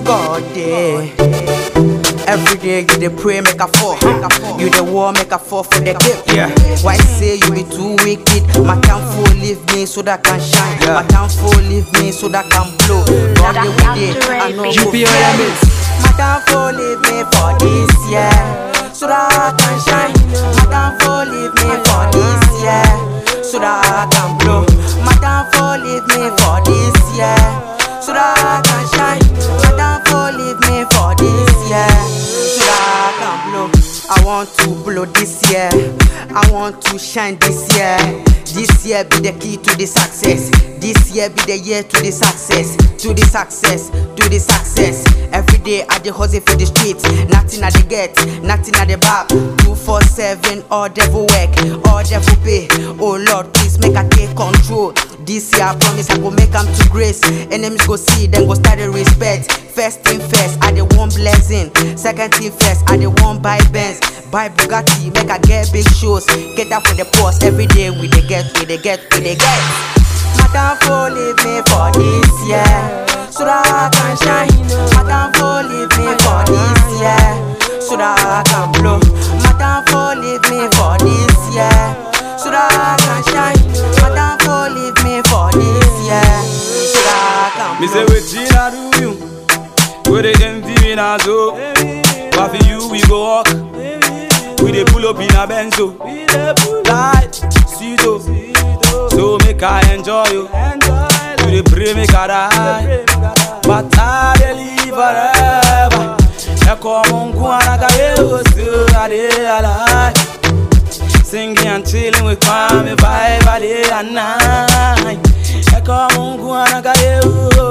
God day. Every day you dey pray, make a fall. You dey war, make a fall for the gift. Yeah. Why say you be too wicked? My time for leave me so that I can shine. My time for leave me so that I can blow. God day with it, I know you be on your mix. My time for leave me for this year, so that I can shine. My time for leave me for this year, so that I can blow. My time for leave me for this year, so that I can shine. My time for leave me for this year, so that I can blow. I want to blow this year, I want to shine this year. This year be the key to the success. This year be the year to the success, to the success, to the success. Every day I dey hustle for the streets. Nothing I dey get, nothing I dey back. 247, all devil work, all devil pay. Oh Lord, please make I take control. This year I promise I go make am to grace. Enemies go see, then go start the respect. First thing first, I dey want blessing. Second thing first, I dey want buy Benz, buy Bugatti, make I get big shows. Get out for the post every day. We dey get. My time for leave me for this year, so that I can shine. My time for leave me for this year, so that I can blow. My time for leave me for this year, so that I can shine. My time for leave me for this year, so that I can blow. Me say what Gina do you? Where they can be now so? But for you we go walk. We dey pull up in a Benzo. Light, see though. So make I enjoy you. You dey pray make I die, but I dey live forever. Eko Mungu anagaye still I dey alive. Singing and chilling with Kwame vibe day and night. Eko Mungu anagaye.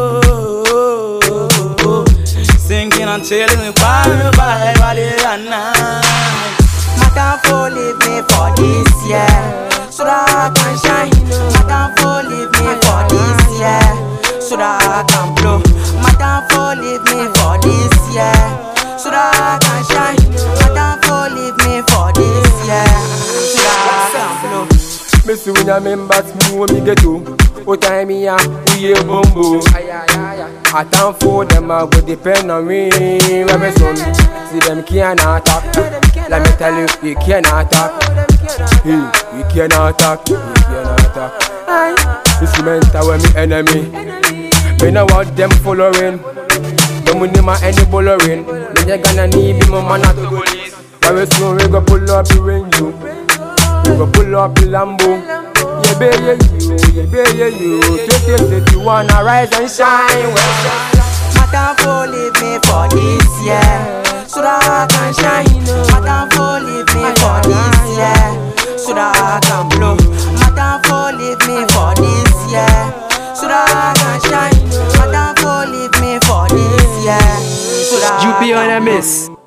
Singing and chilling with Kwame vibe day and night. My time for leave me for this year, so that I can shine. My time for leave me for this year, so that I can blow. My time for leave me for this year, so that I can shine. My time for leave me for this year, so that I can blow. Me see when I members me when me get to. What time me a we a bumbo. I time for them I go depend on me. When me son see them can't attack. Let me tell you, you cannot attack. Hey, you cannot attack. You cannot attack. Instrumental with me enemy. Me know what them following. Them with them any bollowing. Me you gonna need me my man at the police. Very soon we go pull up the Range. We go pull up the Lambo. Yeah, baby, you. Take you wanna rise and shine. My time for leave me for this year, so that I can shine. My time for leave me for this year, so that I can blow. My time for leave me for this year, so that I can shine. My time for leave me for this year, so that you be on a miss.